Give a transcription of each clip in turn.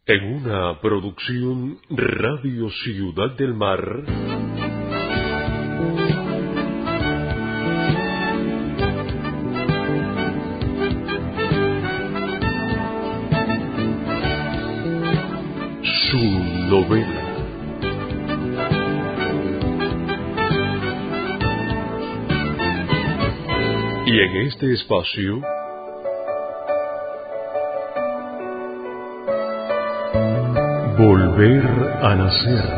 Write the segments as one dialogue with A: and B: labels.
A: En una producción Radio Ciudad del Mar. Su novela. Y en este espacio Volver a nacer.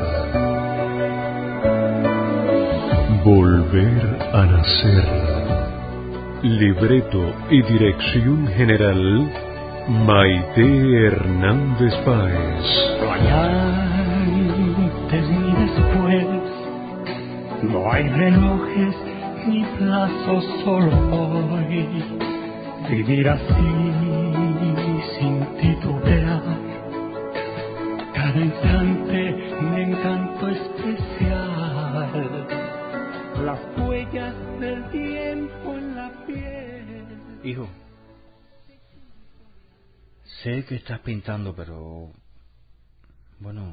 A: Volver a nacer. Libreto y dirección general Maite Hernández Páez.
B: No hay antes ni después, no hay relojes ni plazos, solo hoy. Vivir así sin titubear, cada instante un encanto especial, las huellas del tiempo en la piel.
C: Hijo, sé que estás pintando, pero bueno,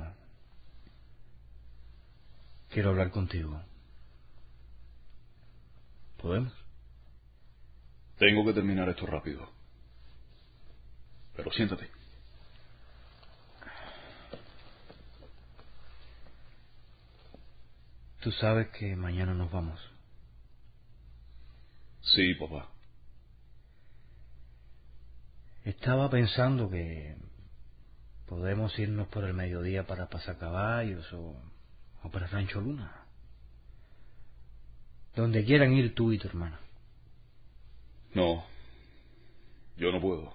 C: quiero hablar contigo. ¿Podemos?
D: Tengo que terminar esto rápido. Pero siéntate.
C: Tú sabes que mañana nos vamos.
D: Sí, papá.
C: Estaba pensando que podemos irnos por el mediodía para Pasacaballos o para Rancho Luna. Donde quieran ir tú y tu hermana.
D: No, yo no puedo.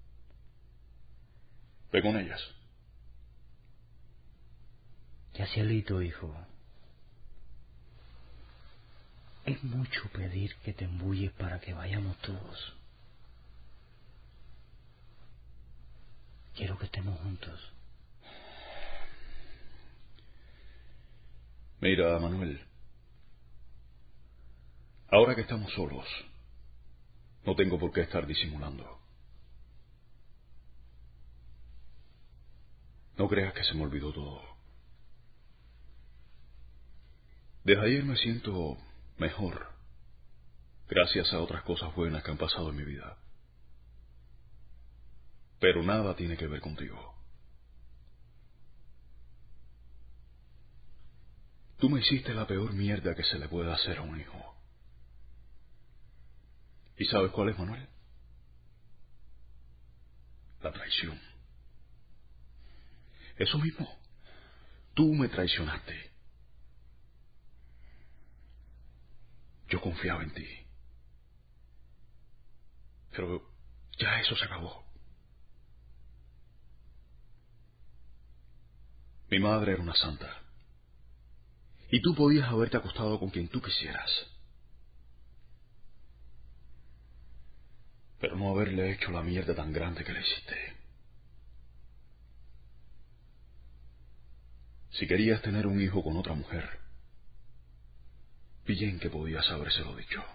D: Ve con ellas.
C: Ya cielito, hijo. Es mucho pedir que te embulles para que vayamos todos. Quiero que estemos juntos.
D: Mira, Manuel. Ahora que estamos solos, no tengo por qué estar disimulando. No creas que se me olvidó todo. Desde ayer me siento mejor, gracias a otras cosas buenas que han pasado en mi vida. Pero nada tiene que ver contigo. Tú me hiciste la peor mierda que se le puede hacer a un hijo. ¿Y sabes cuál es, Manuel? La traición. Eso mismo. Tú me traicionaste. Yo confiaba en ti. Pero ya eso se acabó. Mi madre era una santa. Y tú podías haberte acostado con quien tú quisieras. Pero no haberle hecho la mierda tan grande que le hiciste. Si querías tener un hijo con otra mujer, bien que podías habérselo dicho.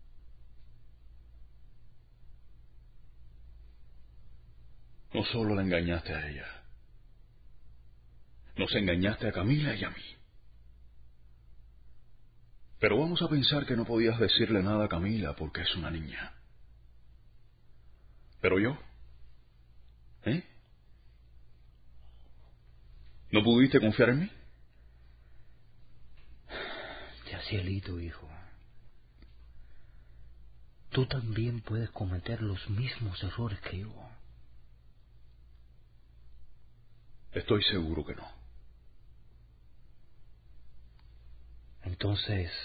D: No solo la engañaste a ella, nos engañaste a Camila y a mí. Pero vamos a pensar que no podías decirle nada a Camila porque es una niña. Pero yo, ¿no pudiste confiar en mí?
C: Ya cielito, hijo. Tú también puedes cometer los mismos errores que yo.
D: Estoy seguro que no.
C: Entonces,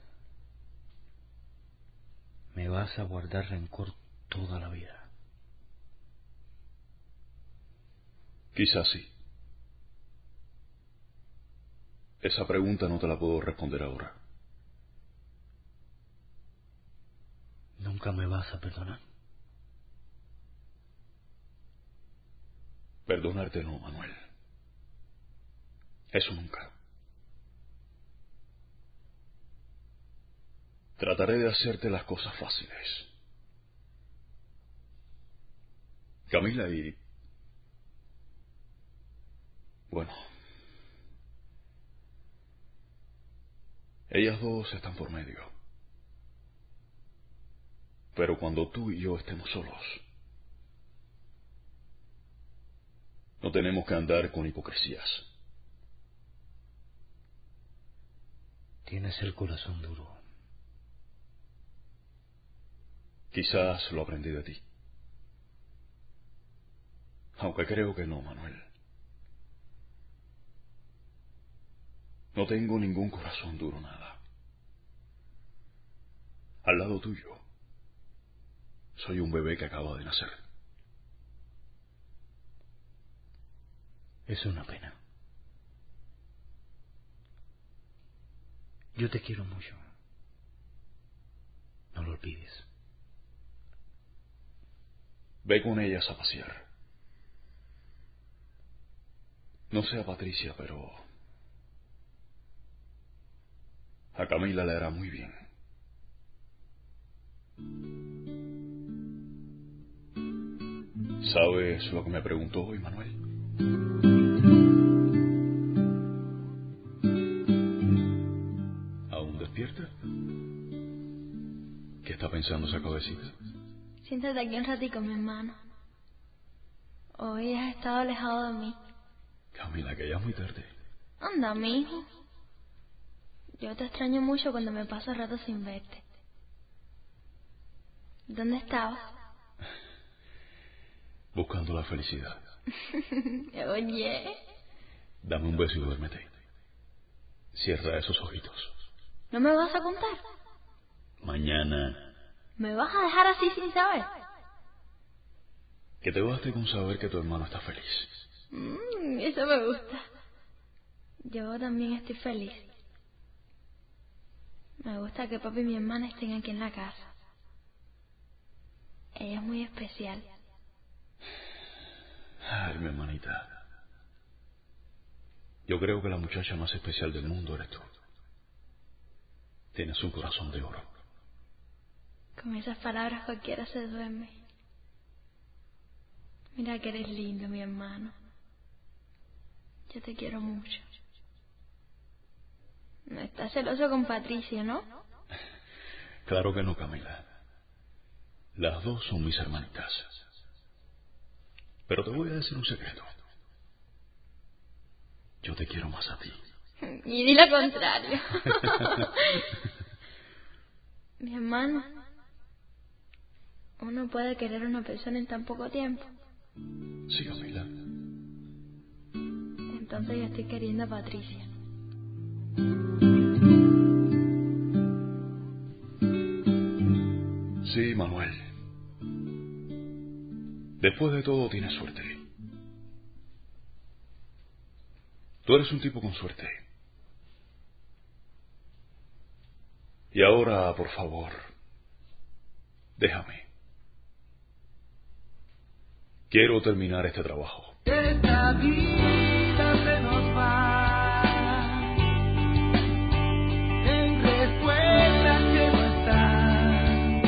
C: me vas a guardar rencor toda la vida.
D: Quizás sí. Esa pregunta no te la puedo responder ahora.
C: ¿Nunca me vas a perdonar?
D: Perdonarte no, Manuel. Eso nunca. Trataré de hacerte las cosas fáciles. Camila Bueno, ellas dos están por medio. Pero cuando tú y yo estemos solos, no tenemos que andar con hipocresías.
C: Tienes el corazón duro.
D: Quizás lo aprendí de ti. Aunque creo que no, Manuel. No tengo ningún corazón duro, nada. Al lado tuyo, soy un bebé que acaba de nacer.
C: Es una pena. Yo te quiero mucho. No lo olvides.
D: Ve con ellas a pasear. No sé a Patricia, pero a Camila le hará muy bien. ¿Sabes lo que me preguntó hoy, Manuel? ¿Aún despierta? ¿Qué está pensando esa cabecita?
E: Siéntate aquí un ratico, mi hermano. Hoy has estado alejado de mí.
D: Camila, que ya es muy tarde.
E: Anda, mijo. Yo te extraño mucho cuando me paso rato sin verte. ¿Dónde estabas?
D: Buscando la felicidad.
E: Oye.
D: Dame un beso y duérmete. Cierra esos ojitos.
E: ¿No me vas a contar?
D: Mañana.
E: ¿Me vas a dejar así sin saber?
D: Que te baste con saber que tu hermano está feliz.
E: Eso me gusta. Yo también estoy feliz. Me gusta que papi y mi hermana estén aquí en la casa. Ella es muy especial.
D: Ay, mi hermanita. Yo creo que la muchacha más especial del mundo eres tú. Tienes un corazón de oro.
E: Con esas palabras cualquiera se duerme. Mira que eres lindo, mi hermano. Yo te quiero mucho. No estás celoso con Patricia, ¿no?
D: Claro que no, Camila. Las dos son mis hermanitas. Pero te voy a decir un secreto. Yo te quiero más a ti.
E: Y di lo contrario. Mi hermano, uno puede querer a una persona en tan poco tiempo.
D: Sí, Camila.
E: Entonces yo estoy queriendo a Patricia.
D: Sí, Manuel. Después de todo tienes suerte. Tú eres un tipo con suerte. Y ahora, por favor, déjame. Quiero terminar este trabajo.
F: Esta vida se nos va en respuestas que no están,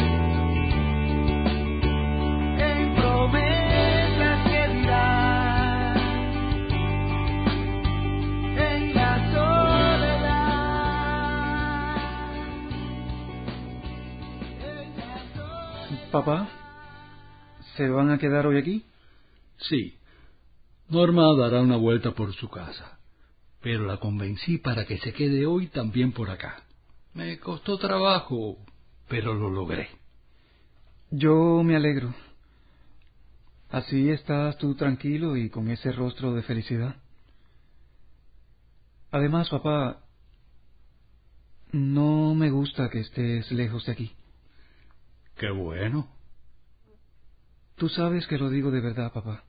F: en promesas que dirán, en la soledad.
G: Papá, ¿se van a quedar hoy aquí?
B: Sí. Norma dará una vuelta por su casa, pero la convencí para que se quede hoy también por acá. Me costó trabajo, pero lo logré.
G: Yo me alegro. Así estás tú tranquilo y con ese rostro de felicidad. Además, papá, no me gusta que estés lejos de aquí.
B: Qué bueno.
G: Tú sabes que lo digo de verdad, papá.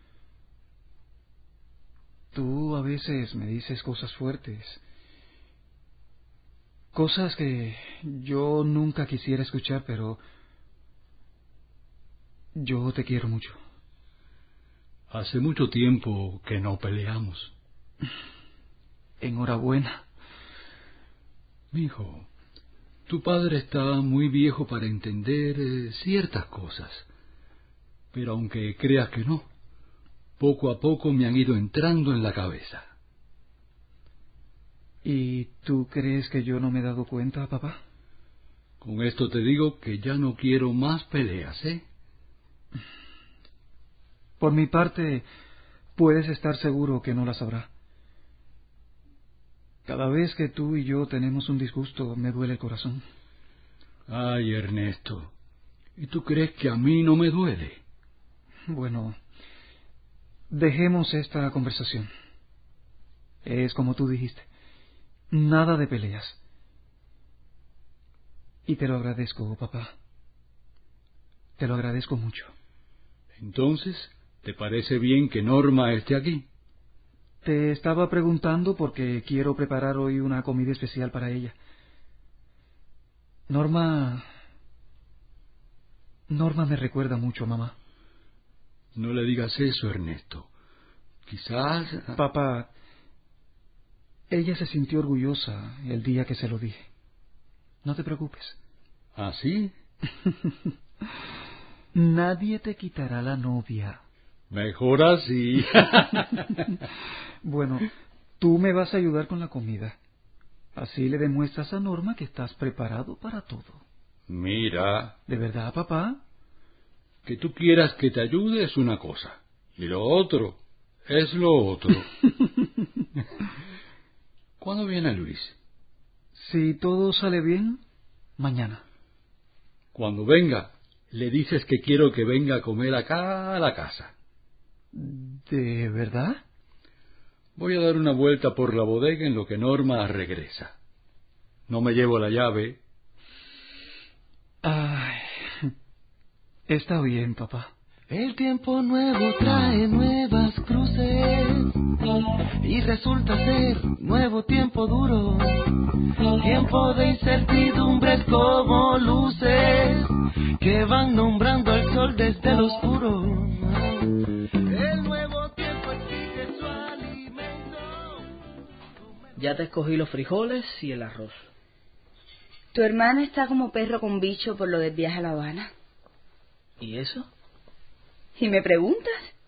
G: Tú a veces me dices cosas fuertes, cosas que yo nunca quisiera escuchar, pero yo te quiero mucho.
B: Hace mucho tiempo que no peleamos.
G: Enhorabuena.
B: Mijo, tu padre está muy viejo para entender ciertas cosas, pero aunque creas que no, poco a poco me han ido entrando en la cabeza.
G: ¿Y tú crees que yo no me he dado cuenta, papá?
B: Con esto te digo que ya no quiero más peleas, ¿eh?
G: Por mi parte, puedes estar seguro que no las habrá. Cada vez que tú y yo tenemos un disgusto, me duele el corazón.
B: Ay, Ernesto, ¿y tú crees que a mí no me duele?
G: Bueno, dejemos esta conversación. Es como tú dijiste, nada de peleas. Y te lo agradezco, papá. Te lo agradezco mucho.
B: Entonces, ¿te parece bien que Norma esté aquí?
G: Te estaba preguntando porque quiero preparar hoy una comida especial para ella. Norma me recuerda mucho, mamá.
B: No le digas eso, Ernesto. Quizás...
G: Papá, ella se sintió orgullosa el día que se lo dije. No te preocupes.
B: ¿Ah, sí?
G: Nadie te quitará la novia.
B: Mejor así.
G: Bueno, tú me vas a ayudar con la comida. Así le demuestras a Norma que estás preparado para todo.
B: Mira,
G: ¿De verdad, papá?
B: que tú quieras que te ayude es una cosa, y lo otro es lo otro. ¿Cuándo viene Luis?
G: Si todo sale bien, mañana.
B: Cuando venga, le dices que quiero que venga a comer acá a la casa.
G: ¿De verdad?
B: Voy a dar una vuelta por la bodega en lo que Norma regresa. No me llevo la llave.
G: Ay, está bien, papá.
F: El tiempo nuevo trae nuevas cruces y resulta ser nuevo tiempo duro, tiempo de incertidumbres como luces que van nombrando al sol desde el oscuro. El nuevo tiempo exige su alimento.
H: Ya te escogí los frijoles y el arroz.
I: Tu hermana está como perro con bicho por lo del viaje a La Habana.
H: ¿Y eso?
I: ¿Y me preguntas?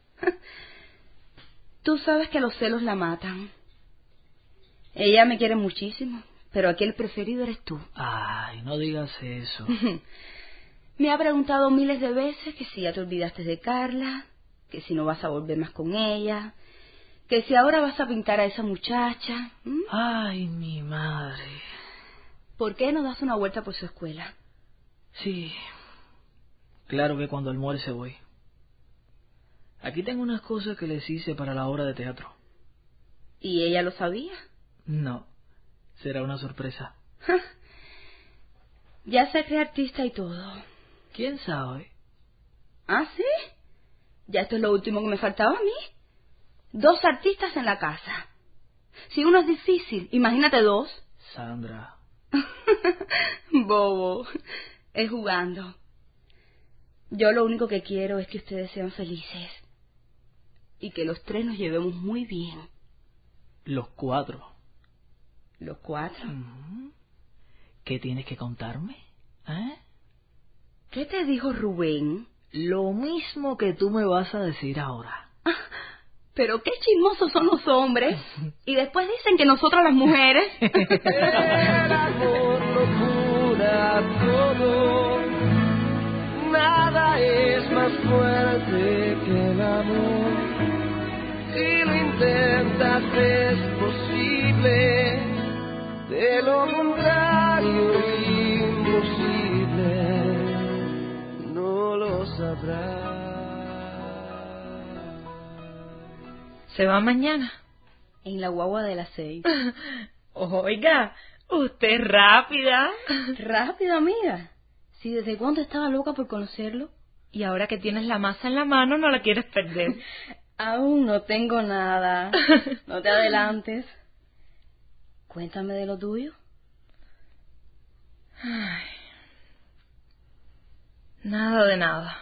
I: Tú sabes que los celos la matan. Ella me quiere muchísimo, pero aquí el preferido eres tú.
H: Ay, no digas eso.
I: Me ha preguntado miles de veces que si ya te olvidaste de Carla, que si no vas a volver más con ella, que si ahora vas a pintar a esa muchacha.
H: Ay, mi madre.
I: ¿Por qué no das una vuelta por su escuela?
H: Sí, claro que cuando almuerce voy. Aquí tengo unas cosas que les hice para la obra de teatro.
I: ¿Y ella lo sabía?
H: No, será una sorpresa.
I: Ya sé que es artista y todo.
H: ¿Quién sabe?
I: ¿Ah, sí? Ya esto es lo último que me faltaba a mí. 2 artistas en la casa. Si uno es difícil, imagínate 2.
H: Sandra.
I: Bobo, es jugando. Yo lo único que quiero es que ustedes sean felices y que los 3 nos llevemos muy bien.
H: Los 4.
I: ¿Los 4?
H: ¿Qué tienes que contarme? ¿Eh?
I: ¿Qué te dijo Rubén?
H: Lo mismo que tú me vas a decir ahora.
I: Pero qué chismosos son los hombres. Y después dicen que nosotras las mujeres.
F: Era por locura todo. Nada es más fuerte que el amor. Si lo intentas es posible. De lo contrario imposible. No lo sabrás.
J: ¿Se va mañana?
I: En la guagua de las 6.
J: Oiga, usted es rápida.
I: ¿Rápida, amiga? Si desde cuándo estaba loca por conocerlo.
J: Y ahora que tienes la masa en la mano, no la quieres perder.
I: Aún no tengo nada. No te adelantes. Cuéntame de lo tuyo.
J: Ay. Nada de nada.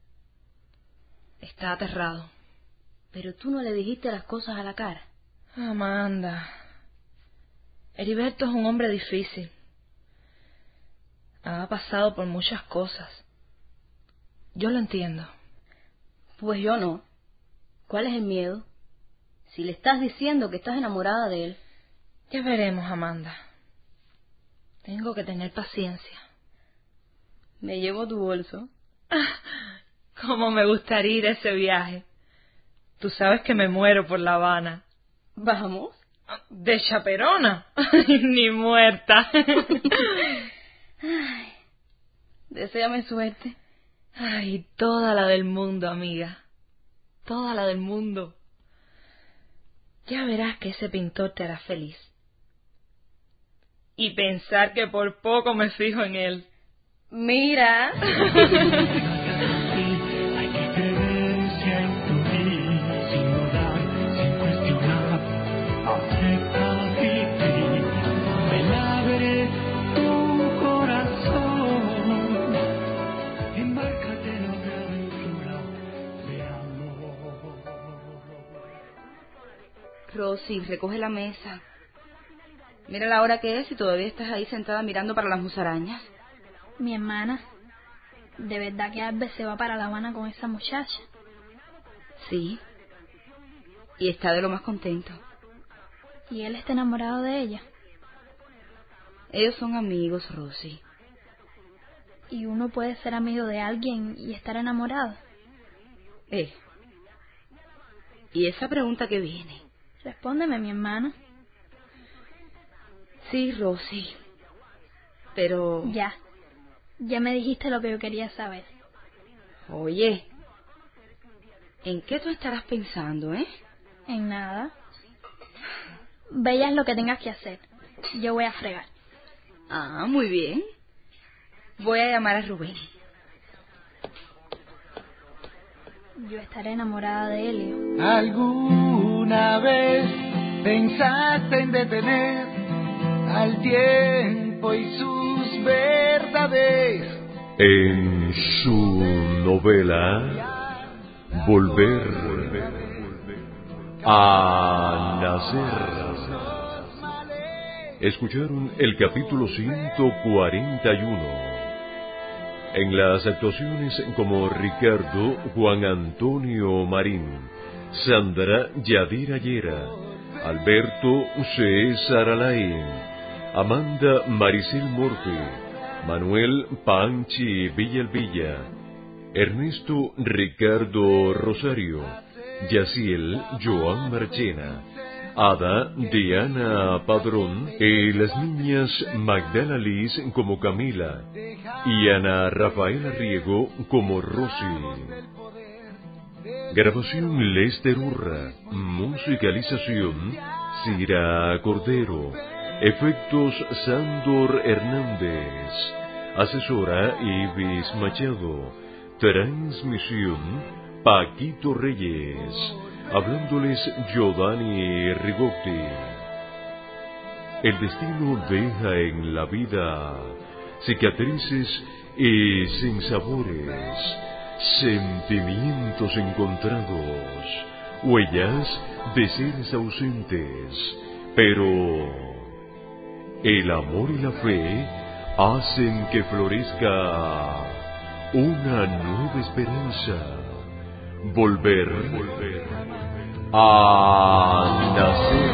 J: Está aterrado.
I: Pero tú no le dijiste las cosas a la cara.
J: Amanda, Heriberto es un hombre difícil. Ha pasado por muchas cosas. Yo lo entiendo.
I: Pues yo no. ¿Cuál es el miedo? Si le estás diciendo que estás enamorada de él.
J: Ya veremos, Amanda. Tengo que tener paciencia.
I: Me llevo tu bolso.
J: Cómo me gustaría ir a ese viaje. Tú sabes que me muero por La Habana.
I: ¿Vamos?
J: ¿De chaperona? Ni muerta.
I: Ay, deséame suerte.
J: Ay, toda la del mundo, amiga. Toda la del mundo. Ya verás que ese pintor te hará feliz. Y pensar que por poco me fijo en él.
I: Mira. Rosy, recoge la mesa. Mira la hora que es y todavía estás ahí sentada mirando para las musarañas.
E: Mi hermana, ¿de verdad que Albert se va para La Habana con esa muchacha?
I: Sí. Y está de lo más contento.
E: ¿Y él está enamorado de ella?
I: Ellos son amigos, Rosy.
E: ¿Y uno puede ser amigo de alguien y estar enamorado?
I: ¿Y esa pregunta que viene?
E: Respóndeme, mi hermana.
I: Sí, Rosy. Pero...
E: Ya me dijiste lo que yo quería saber.
I: Oye, ¿en qué tú estarás pensando,
E: En nada. Veas lo que tengas que hacer. Yo voy a fregar.
I: Ah, muy bien. Voy a llamar a Rubén.
E: Yo estaré enamorada de Helio.
F: ¿Alguna vez pensaste en detener al tiempo y sus verdades?
A: En su novela Volver a Nacer, escucharon el capítulo 141. En las actuaciones como Ricardo, Juan Antonio Marín, Sandra Yadira Llera, Alberto César Alain, Amanda Maricel Morfe, Manuel Panchi Villalvilla, Ernesto Ricardo Rosario, Yaciel Joan Marchena, Ada Diana Padrón y las niñas Magdala Liz como Camila y Ana Rafaela Riego como Rosy. Grabación Lester Urra, musicalización Cira Cordero, efectos Sándor Hernández, asesora Ibis Machado, transmisión Paquito Reyes, hablándoles Giovanni Rigotti. El destino deja en la vida cicatrices y sinsabores, sentimientos encontrados, huellas de seres ausentes, pero el amor y la fe hacen que florezca una nueva esperanza. Volver a nacer.